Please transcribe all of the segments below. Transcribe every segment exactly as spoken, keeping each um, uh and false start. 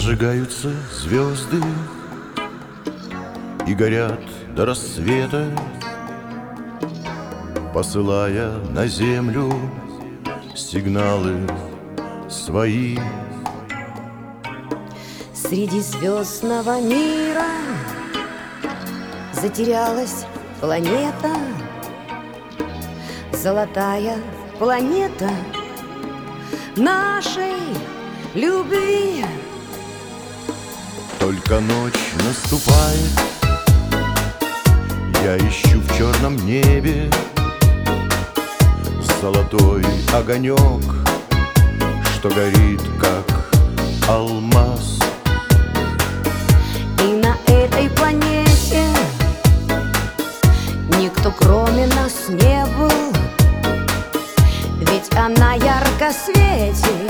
Зажигаются звезды и горят до рассвета, посылая на землю сигналы свои. Среди звездного мира затерялась планета, золотая планета нашей любви. Только ночь наступает, я ищу в черном небе золотой огонек, что горит, как алмаз. И на этой планете никто кроме нас не был, ведь она ярко светит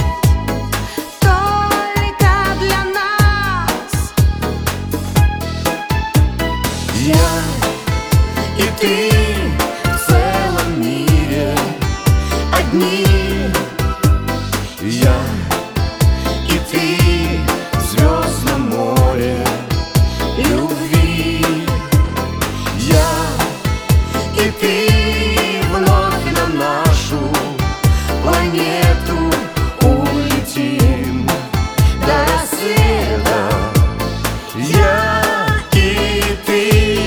только для нас. Я и ты в целом мире одни. Я